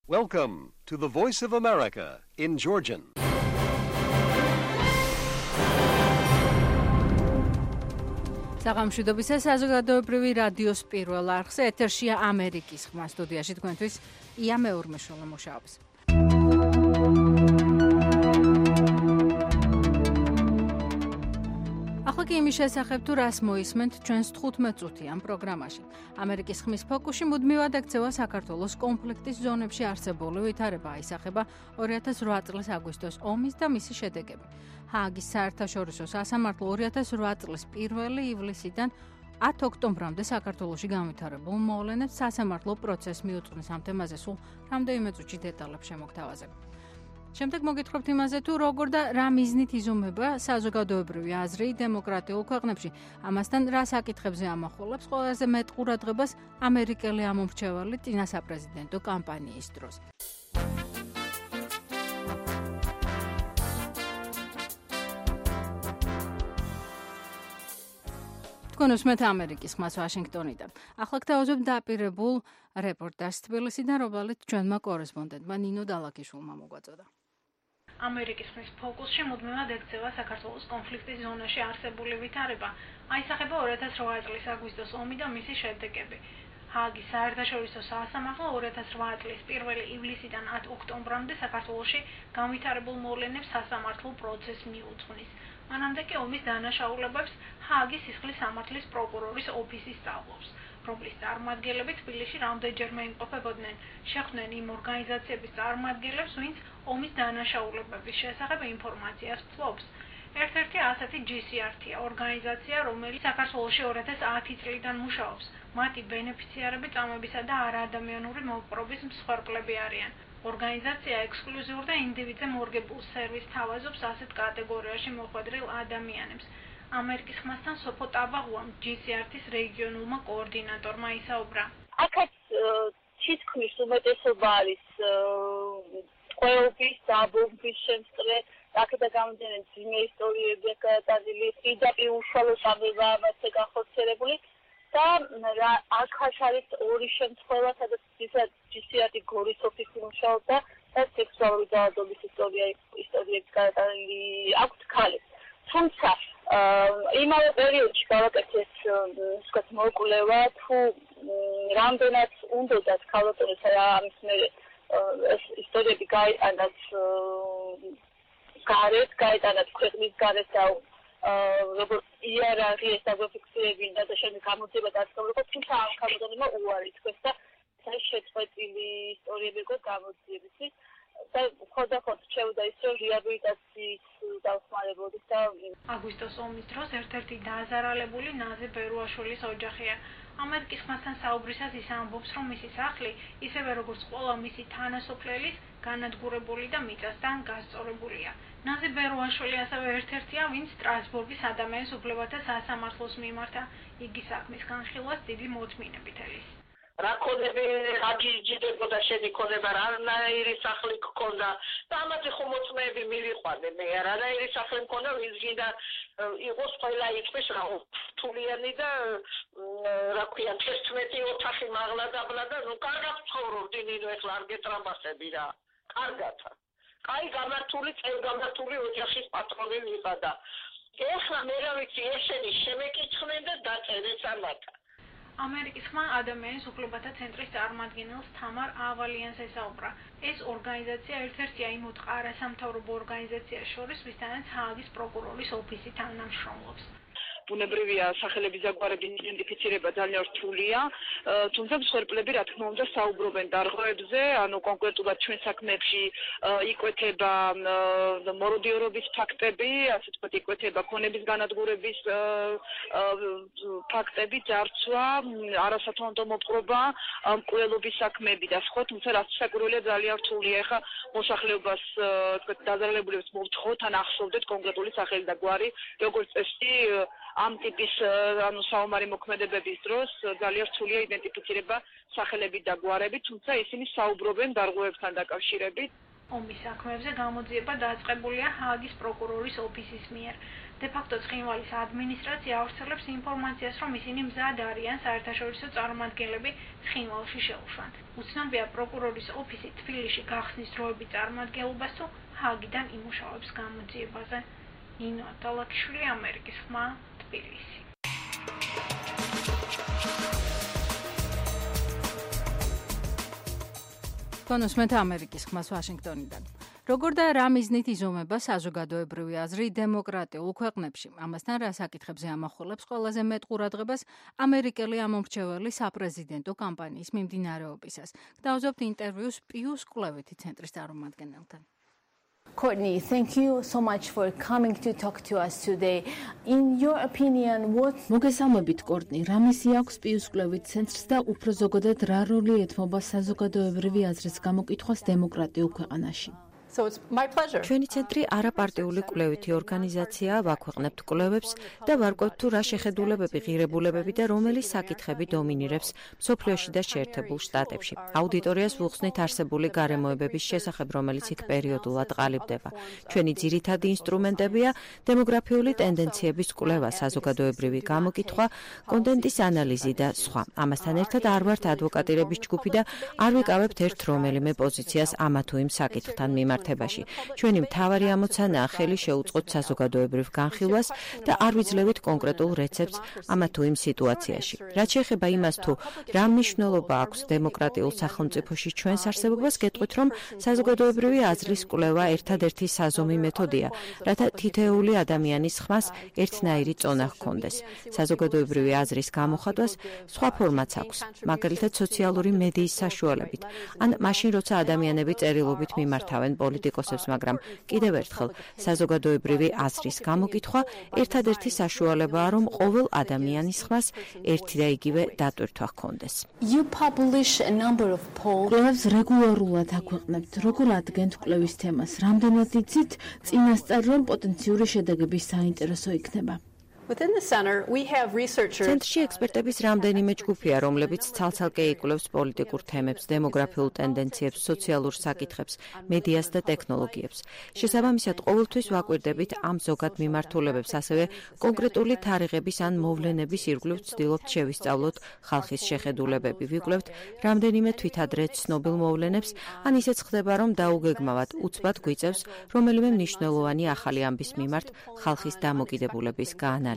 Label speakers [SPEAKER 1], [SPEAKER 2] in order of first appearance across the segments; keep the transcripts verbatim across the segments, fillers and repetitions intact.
[SPEAKER 1] Welcome to the Voice of America in Georgian.
[SPEAKER 2] საღამოშვიდობისა საზოგადოებრივი რადიოს პირველ არხზე ეთერშია ამერიკის ხმა სტუდიაში თქვენთვის ია მეურმეშოლა მუშაობს. ახლა კი იმის შესახებ თუ რას მოისმენთ ჩვენს თხუთმეტ წუთიან პროგრამაში. ამერიკის ხმის ფოკუსში მუდმივად ექცევა საქართველოს კონფლიქტის ზონებში არსებული ვითარება, აისახება ორი ათას რვა წლის აგვისტოს ომის და მისი შედეგები. ჰააგის საერთაშორისო სასამართლო ორი ათას რვა წლის პირველი ივლისიდან ათ ოქტომბრამდე საქართველოში განვითარებულ მოვლენებს სასამართლო პროცესს მიუძღვნის. ამ თემაზე სულ რამდენიმე წუთში დეტალებს შემოგთავაზებ. შემდეგ მოგითხრობთ იმაზე თუ როგორ და რა მიზნით იზომება საზოგადოებრივი აზრი დემოკრატიულ ქვეყნებში. ამასთან რა საკითხებზე ამახვილებს ყველაზე მეტ ყურადღებას ამერიკელი ამომრჩეველი წინა საპრეზიდენტო კამპანიის დროს. თქვენ უსმენთ ამერიკის ხმას ვაშინგტონიდან. ახლა გთავაზობ დაპირებულ რეპორტაჟს თბილისიდან, რომელიც ჩვენმა კორესპონდენტმა ნინო დალაკიშვილმა მოგვაწოდა.
[SPEAKER 3] ამერიკის ხმის ფოკუსში მუდმივად ექცევა საქართველოს კონფლიქტის ზონაში არსებული ვითარება, აისახება ორი ათას რვა წლის აგვისტოს ომი და მისი შედეგები. ჰააგის საერთაშორისო სასამართლო ორი ათას რვა წლის პირველი ივლისიდან ათ ოქტომბრამდე საქართველოში განვითარებულ მოვლენებს სასამართლო პროცესს მიუძღვნის. მანამდე კი ომის დანაშაულებებს ჰააგის სისხლის სამართლის პროკურორის ოფისი სწავლობს. რომლის წარმომადგენლები თბილისში რამდენჯერმე იმყოფებოდნენ, შეხვდნენ იმ ორგანიზაციების წარმომადგენლებს, ვინც ომის დანაშაულებების შესახებ ინფორმაციას ფლობს. ერთ-ერთი ასეთი ჯი სი არ ტი-ია, ორგანიზაცია, რომელიც საქართველოში ორი ათას ათი წლიდან მუშაობს. მათი ბენეფიციარები წამებისა და არაადამიანური მოპყრობის მსხვერპლები არიან. ორგანიზაცია ექსკლუზიურ და ინდივიდზე მორგებულ სერვისს თავაზობს ასეთ კატეგორიაში მოხვედრილ ადამიანებს. ამერიკის ხმასთან სოფო ტაბაღუამ ჯი სი არ ტი-ის რეგიონულმა კოორდინატორმა ისაუბრა.
[SPEAKER 4] აქაც თითქმის უმეტესობა არის ყველობის დაბომბვის შემსწრე, აქედან გამომდინარე ძიმე ისტორიები გადატანილი, პირდაპირ უშუალო სამება ამასე განხორციელებული და აქაც არის ორი შემთხვევა, სადაც ჯი სი არ ტი გორის ოფისი მუშაობდა და სექსუალური დაავადების ისტორია ისტორიები გადატანილი აქვთ ქალებს. თუმცა იმავე პერიოდში გავაკეთეთ ვთქვათ მოკვლევა თუ რამდენად უნდათ ქალბატონებს ამის მერე ეს ისტორიები გაიტანათ გარეთ, გაიტანათ ქვეყნის გარეთ და როგორც იერარქიას დაგვაფიქსირებინა და შემდეგ გამოძიება დაწყებულიყო, თუმცა ამ ქალბატონებმა უარი თქვეს და ეს შეწყვეტილი ისტორიები იყო გამოძიებისთვის. და ხოდახოდ შეუდა ის რომ რეაბილიტაციის დავხმარებოდეს და
[SPEAKER 3] აგვისტოს ომის დროს ერთ-ერთი დააზარალებული ნაზი ბერუაშვილის ოჯახია. ამერიკის ხმასთან საუბრისას ის ამბობს, რომ მისი სახლი, ისევე როგორც ყველა მისი თანასოფლელის, განადგურებული და მიწასთან გასწორებულია. ნაზი ბერუაშვილი ასევე ერთ-ერთია, ვინც სტრასბურგის ადამიანის უფლებათა სასამართლოს მიმართა. იგი საქმის განხილვას დიდი მოთმინებით ელის.
[SPEAKER 5] რა ქონები რა გიჯდებოდა შენი ქონება რანაირი სახლი გქონდა და ამაზე ხომ მოწმეები მივიყვანე მე რანაირი სახლი მქონდა ვინც გინდა იყოს ყველა იყვის რა თულიანი და რა ქვია თერთმეტი ოთახი მაღლა დაბლა და ნუ კარგად ცხოვრობდი ნინო ეხლა არ გეტრაბასები რა კარგად კაი გამართული წელგამართული ოჯახის პატრონი ვიყადა ეხლა მე რა ვიცი ესენი შემეკითხნენ და დაწერეს ამათა
[SPEAKER 3] ამერიკის ხმა ადამიანის უფლებათა ცენტრის წარმომადგენელს თამარ ავალიანს ესაუბრა. ეს ორგანიზაცია ერთ-ერთია იმ ოთხ არასამთავრობო ორგანიზაციას შორის, ვისთანაც ჰააგის პროკურორის ოფისი თანამშრომლობს.
[SPEAKER 6] ბუნებრივია სახელების დაგვარების იდენტიფიცირება ძალიან რთულია, თუმცა მსხვერპლები რა თქმა უნდა საუბრობენ დარღვევებზე, ანუ კონკრეტულად ჩვენ საქმეებში იკვეთება მოროდიორობის ფაქტები, ასე ვთქვათ, იკვეთება ქონების განადგურების ფაქტები, ძარცვა, არასათვალთვალო მოპყრობა, მკვლელობის საქმეები და სხვა, თუმცა რაც საკურველია ძალიან რთულია. ეხლა მოსახლეობას ვთქვათ დაზარალებულებს მოვთხოვთ ან ახსოვდეთ კონკრეტული სახელი და გვარი, როგორც წესი ამ ტიპის ანუ საომარი მოქმედებების დროს ძალიან რთულია იდენტიფიცირება სახელებით და გვარებით, თუმცა ისინი საუბრობენ დარღვევებთან დაკავშირებით.
[SPEAKER 3] ომის საქმეებზე გამოძიება დაწყებულია ჰააგის პროკურორის ოფისის მიერ. De facto ცხინვალის ადმინისტრაცია ავრცელებს ინფორმაციას, რომ ისინი მზად არიან საერთაშორისო წარმომადგენლები ცხინვალში შეუშვან. უცნობია პროკურორის ოფისი თბილისში გახსნის დროებით წარმომადგენლობას თუ ჰააგიდან იმუშავებს გამოძიებაზე. ნინო დალაკიშვილი, ამერიკის ხმა, თბილისი.
[SPEAKER 2] კონუსმეთ ამერიკის ხმას ვაშინგტონიდან. როგორ და რა მიზნით იზომება საზოგადოებრივი აზრი დემოკრატიულ ქვეყნებში? ამასთან რა საკითხებზე ამახვილებს ყველაზე მეტ ყურადღებას ამერიკელი ამომრჩეველი საპრეზიდენტო კამპანიის მიმდინარეობისას? გდავზობთ ინტერვიუს პიუს კვლევითი ცენტრის წარმომადგენელთან.
[SPEAKER 7] Courtney, thank you so much for coming to talk to us today. In your opinion, what
[SPEAKER 8] მოგესალმებით, კორტნი, რა მისია აქვს პიუს კვლევით ცენტრს და უფრო ზოგადად რა როლი ეთმობა საზოგადოებრივი აზრის გამოკითხვას დემოკრატიულ ქვეყანაში?
[SPEAKER 9] So it's my pleasure.
[SPEAKER 10] ჩვენი ცენტრი არაპარტიული კვლევითი ორგანიზაციაა, ვაქვეყნებთ კვლევებს და ვარკვევთ თუ რა შეხედულებები, ღირებულებები და რომელი საკითხები დომინირებს მსოფლიოში და შეერთებულ შტატებში. აუდიტორიას ვუხსნით არსებული გარემოებების შესახებ, რომელიც იქ პერიოდულად ყალიბდება. ჩვენი ძირითადი ინსტრუმენტებია დემოგრაფიული ტენდენციების კვლევა, საზოგადოებრივი გამოკითხვა, კონტენტის ანალიზი და სხვა. ამასთან ერთად არ ვართ ადვოკატირების ჯგუფი და არ ვიკავებთ ერთ რომელიმე პოზიციას ამა თუ იმ საკითხთან მიმართ. ჩვენი მთავარი ამოცანაა ხელი შეუწყოთ საზოგადოებრივ განხილვას და არ ვიძლევით კონკრეტულ რეცეპტს ამა თუ იმ სიტუაციაში. რაც შეეხება იმას თუ რა მნიშვნელობა აქვს დემოკრატიულ სახელმწიფოში ჩვენს არსებობას, გეტყვით რომ საზოგადოებრივი აზრის კვლევა ერთადერთი საზომი მეთოდია, რათა თითოეული ადამიანის ხმას ერთნაირი წონა ჰქონდეს. საზოგადოებრივი აზრის გამოხატვას სხვა ფორმაც აქვს, მაგალითად სოციალური მედიის საშუალებით, ან მაშინ როცა ადამიანები წერილობით მიმართავენ პოლიტიკოსებს, მაგრამ კიდევ ერთხელ საზოგადოებრივი აზრის გამოკითხვა ერთადერთი საშუალებაა, რომ ყოველ ადამიანის ხმას ერთი და იგივე დატვირთვა ჰქონდეს.
[SPEAKER 7] You publish a number of polls.
[SPEAKER 8] კვლევებს რეგულარულად აქვეყნებთ. როგორ ადგენთ კვლევის თემას? რამდენად იცით წინასწარ, რომ პოტენციური შედეგების საინტერესო იქნება?
[SPEAKER 9] Within the center, we have researchers.
[SPEAKER 10] ცენტრში ექსპერტების რამდენიმე ჯგუფია, რომლებიც ცალ-ცალკე იკვლევს პოლიტიკურ თემებს, დემოგრაფიულ ტენდენციებს, სოციალურ საკითხებს, მედიას და ტექნოლოგიებს. შესაბამისად, ყოველთვის ვაკვირდებით ამ ზოგად მიმართულებებს, ასევე კონკრეტული თარიღების ან მოვლენების ირგვლივ ვცდილობთ შევისწავლოთ ხალხის შეხედულებები. ვიკვლევთ რამდენიმე თვითადრე ცნობილ მოვლენებს, ან ისეც ხდება, რომ დაუგეგმავად უცბად გვიწევს რომელიმე მნიშვნელოვანი ახალი ამბის მიმართ ხალხის დამოკიდებულების გაანალიზება.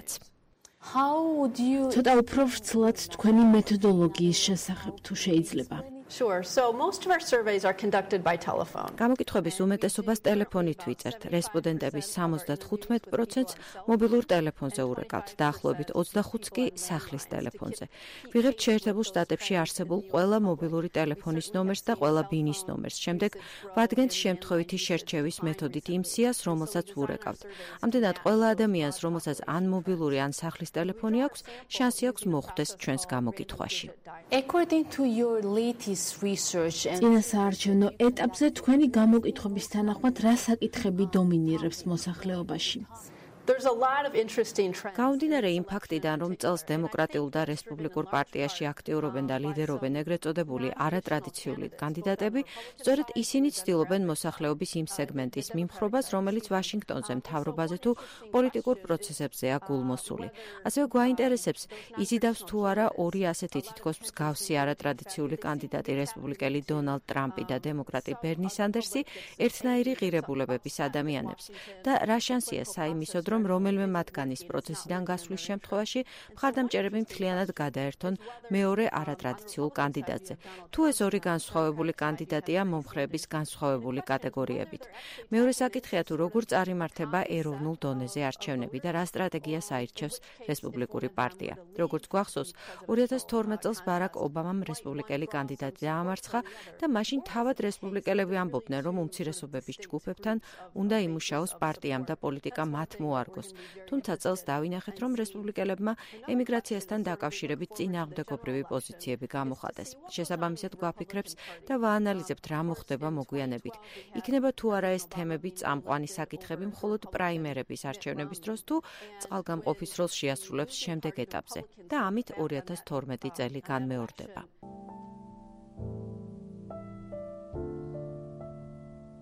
[SPEAKER 7] How would you
[SPEAKER 8] ცოტა უფრო ვრცლად თქვენი მეთოდოლოგიის შესახებ თუ შეიძლება?
[SPEAKER 9] Sure. So most of our surveys are conducted by telephone.
[SPEAKER 10] გამოკითხვების უმეტესობას ტელეფონით ვიწერთ. რესპონდენტების სამოცდათხუთმეტ პროცენტს მობილურ ტელეფონზე ურეკავთ, დაახლოებით ოცდახუთს კი სახლის ტელეფონზე. ვიღებთ შეერთებულ შტატებში არსებულ ყველა მობილური ტელეფონის ნომერს და ყველა ბინის ნომერს. შემდეგ ვადგენთ შემთხვევითი შერჩევის მეთოდით იმ სიას, რომელსაც ვურეკავთ. ამდენად ყველა ადამიანს, რომელსაც ან მობილური, ან სახლის ტელეფონი აქვს, შანსი აქვს მოხვდეს ჩვენს გამოკითხვაში.
[SPEAKER 7] According to your latest research and
[SPEAKER 8] წინასაარჩევნო ეტაპზე თქვენი გამოკითხვების თანახმად რა საკითხები დომინირებს მოსახლეობაში?
[SPEAKER 9] There's a lot of interesting trends.
[SPEAKER 10] გაუნდინარე იმ ფაქტიდან, რომ წელს დემოკრატიულ და რესპუბლიკურ პარტიაში აქტიურობენ და ლიდერობენ ეგრეთ წოდებული არატრადიციული კანდიდატები, სწორედ ისინი ცდილობენ მოსახლეობის იმ სეგმენტის მიმხრობას, რომელიც ვაშინგტონზე მთავრობაზე თუ პოლიტიკურ პროცესებზეა გულმოსული. ასევე გვაინტერესებს, იზიდავს თუ არა ორი ასეთი თითქოს მსგავსი არატრადიციული კანდიდატი რესპუბლიკელი დონალდ ტრამპი და დემოკრატი ბერნი სანდერსი ერთნაირი ღირებულებების ადამიანებს და რა შანსია საიმისოდ, რომ რომელიმე მათგანის პროცესიდან გასვლის შემთხვევაში მხარდამჭერები მთლიანად გადაერთონ მეორე არატრადიციულ კანდიდატზე. თუ ეს ორი განსხვავებული კანდიდატია მომხრეების განსხვავებული კატეგორიებით. მეორე საკითხია თუ როგორ წარიმართება ეროვნულ დონეზე არჩევნები და რა სტრატეგიას აირჩევს რესპუბლიკური პარტია. როგორც გვახსოვს, ორი ათას თორმეტ წელს ბარაკ ობამამ რესპუბლიკელი კანდიდატი დაამარცხა და მაშინ თავად რესპუბლიკელები ამბობდნენ, რომ უმცირესობების ჯგუფებთან უნდა იმუშაოს პარტიამ და პოლიტიკა მათ მოარგოს. თუმცა წელს დავინახეთ, რომ რესპუბლიკელებმა ემიგრაციასთან დაკავშირებით წინააღმდეგობრივი პოზიციები გამოხატეს. შესაბამისად გვაფიქრებს და ვაანალიზებთ რა მოხდება მოგვიანებით. იქნება თუ არა ეს თემები წამყვანი საკითხები მხოლოდ პრაიმერების არჩევნების დროს თუ წყალგამყოფის როლს შეასრულებს შემდეგ ეტაპზე და ამით ორი ათას თორმეტი წელი განმეორდება.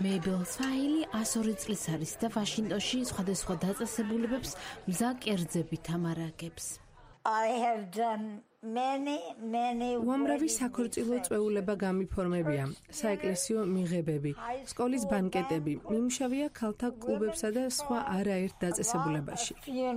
[SPEAKER 8] მეიბელ სვაჰილი ასორი წლის არის და ვაშინგტონში სხვადასხვა დაწესებულებებს მზა კერძებით ამარაგებს.
[SPEAKER 11] I have done many many
[SPEAKER 12] უამრავი საქორწილო წვეულება გამიფორმებია, საეკლესიო მიღებები, სკოლის ბანკეტები, მიმშავია ქალთა კლუბებსა და სხვა არაერთ დაწესებულებაში.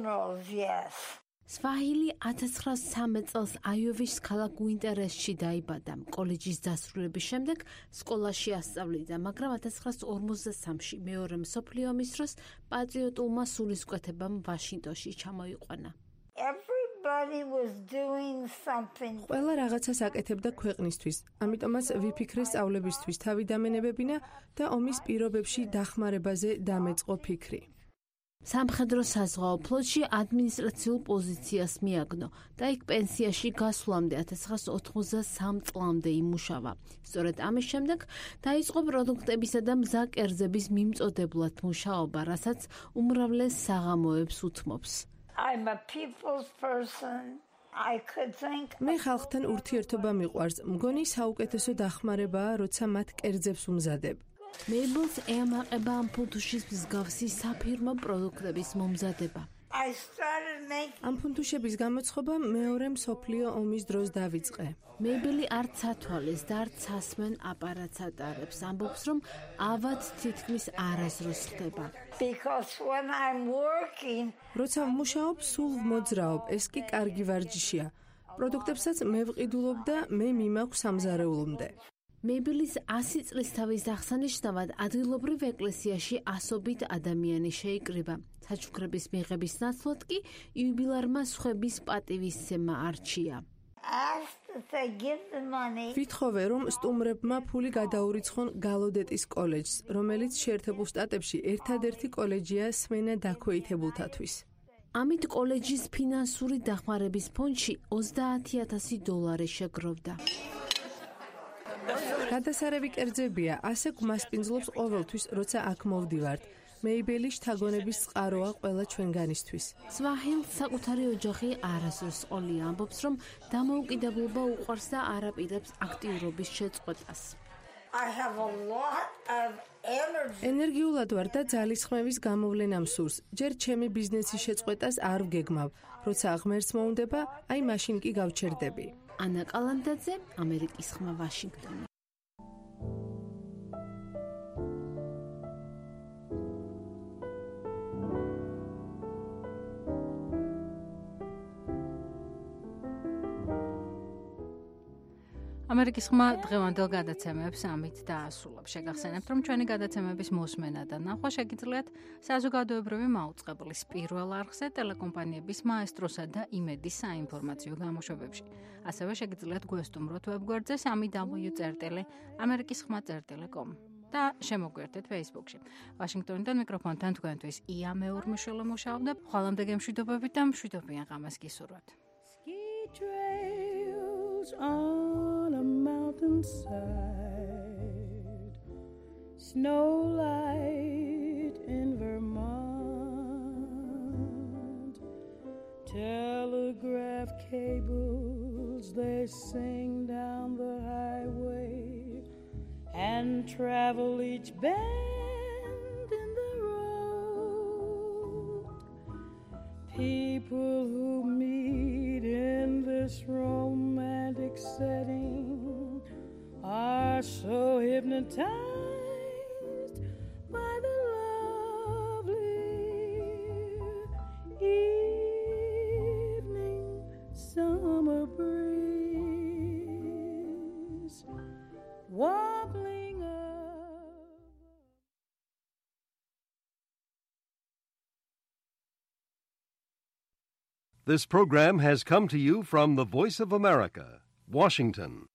[SPEAKER 8] სვაჰილი ათას ცხრაასი ცხრამეტ წელს აიოვის ქალაქ უინტერესში დაიბადა. კოლეჯის დასრულების შემდეგ სკოლაში ასწავლიდა, მაგრამ ათას ცხრაასი ორმოცდასამში მეორე მსოფლიო ომის დროს პატრიოტულმა სულისკვეთებამ ვაშინგტონში ჩამოიყვანა.
[SPEAKER 11] Everybody was doing something.
[SPEAKER 12] ყველა რაღაცას აკეთებდა ქვეყნისთვის, ამიტომაც ვიფიქრე სწავლებისთვის თავი დამენებებინა და ომის პირობებში დახმარებაზე დამეწყო ფიქრი.
[SPEAKER 8] სამხედრო საზღვაო ფლოტში ადმინისტრაციულ პოზიციას მიაგნო და იქ პენსიაში გასვლამდე ათას ცხრაასი ოთხმოცდასამ წლამდე იმუშავა. სწორედ ამის შემდეგ დაიწყო პროდუქტებისა და მზა კერძების მიმწოდებლად მუშაობა, რასაც უმრავლეს საღამოებს უთმობს.
[SPEAKER 11] I'm a people's person. I could think
[SPEAKER 12] მე ხალხთან ურთიერთობა მიყვარს. მგონი საუკეთესო დახმარებაა, როცა მათ კერძებს უმზადებ.
[SPEAKER 8] მეიბელს ემაყება ამ ფუნთუშის მსგავსი საფირმო პროდუქტების მომზადება.
[SPEAKER 11] I started making
[SPEAKER 12] ამ ფუნთუშების გამოცხობა მეორე მსოფლიო ომის დროს დავიწყე.
[SPEAKER 8] მეიბელი არც ათვალეს და არც ასმენ აპარატს ატარებს. ამბობს, რომ ავად თითქმის არასდროს ხდება.
[SPEAKER 11] because when I'm working,
[SPEAKER 12] როცა ვმუშაობ, სულ ვმოძრაობ, ეს კი კარგი ვარჯიშია. პროდუქტებსაც მე ვყიდულობ და მე მიმაქვს სამზარეულომდე.
[SPEAKER 8] მეიბელის ასი წლის თავის აღსანიშნავად ადგილობრივ ეკლესიაში ასობით ადამიანი შეიკრიბა. საჩუქრების მიღების ნაცვლად კი იუბილარმა სხვების პატივისცემა არჩია.
[SPEAKER 12] ვითხოვე, რომ სტუმრებმა ფული გადაურიცხონ გალოდეტის კოლეჯს, რომელიც შეერთებულ შტატებში ერთადერთი კოლეჯია სმენა დაქვეითებულთათვის.
[SPEAKER 8] ამით კოლეჯის ფინანსური დახმარების ფონდში ოცდაათი ათასი დოლარი შეგროვდა.
[SPEAKER 12] გადასარევი კერძებია, ასე გვმასპინძლობს ყოველთვის, როცა აქ მოვდივართ. მეიბელი შთაგონების წყაროა ყველა ჩვენგანისთვის.
[SPEAKER 8] სვაჰილს საკუთარი ოჯახი არასდროს ყოლია, ამბობს, რომ დამოუკიდებლობა უყვარს და არ აპირებს აქტიურობის შეწყვეტას.
[SPEAKER 11] I have a lot of energy.
[SPEAKER 12] ენერგიულად ვარ და ძალისხმევის გამოვლენა მსურს. ჯერ ჩემი ბიზნესის შეწყვეტას არ ვგეგმავ. როცა ღმერთს მოუნდება, აი მაშინ კი გავჩერდები.
[SPEAKER 8] ანა კალანდაძე, ამერიკის ხმა, ვაშინგტონი.
[SPEAKER 2] ამერიკის ხმა დღევანდელ გადაცემებს ამით დაასრულებს. შეგახსენებთ, რომ ჩვენი გადაცემების მოსმენა და ნახვა შეგიძლიათ საზოგადოებრივი მაუწყებლის პირველ არხზე, ტელეკომპანიების მაესტროსა და იმედის საინფორმაციო გამოშვებებში. ასევე შეგიძლიათ გვესტუმროთ ვებგვერდზე სამი დაბლიუ წერტილი ამერიკის ხმა წერტილი კომ და შემოგვერთეთ Facebook-ში. ვაშინგტონიდან მიკროფონთან თქვენთვის ია მეურმიშვილი მუშაობდა. ხვალამდე გემშვიდობებით და მშვიდობიან ღამეს გისურვებთ.
[SPEAKER 13] On a mountainside, snow light in Vermont, telegraph cables they sing down the highway and travel each bend in the road. People who meet in this romantic setting are so hypnotized by the lovely evening summer breeze wobbling up.
[SPEAKER 1] This program has come to you from the Voice of America, Washington.